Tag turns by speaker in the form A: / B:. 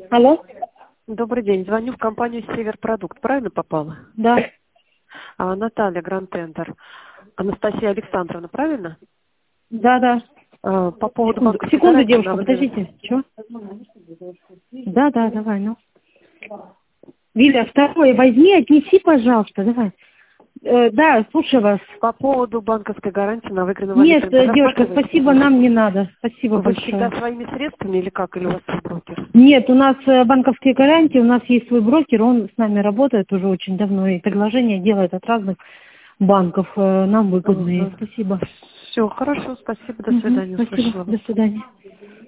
A: Алло?
B: Добрый день. Звоню в компанию «Северпродукт». Правильно попала?
A: Да.
B: Наталья, Гранд-Тендер. Анастасия Александровна, правильно?
A: Да, да.
B: По поводу
A: Секунду,
B: банковской
A: секунду,
B: гарантии
A: девушка,
B: на выгодные...
A: подождите. Чё? Да, да, давай, ну. Виля, второе возьми, отнеси, пожалуйста, давай. Да, слушаю вас.
B: По поводу банковской гарантии на выигранный
A: Нет,
B: валютный.
A: девушка,
B: Рассматриваете
A: спасибо,
B: сегодня?
A: нам не надо. Спасибо
B: Вы всегда
A: большое.
B: своими средствами или как? Или у вас свой брокер?
A: Нет, у нас банковские гарантии, у нас есть свой брокер, он с нами работает уже очень давно, и предложения делает от разных банков, нам выгодные. Спасибо.
B: Все, хорошо, спасибо, до
A: Угу,
B: свидания,
A: спасибо,
B: услышала
A: до
B: вас.
A: свидания.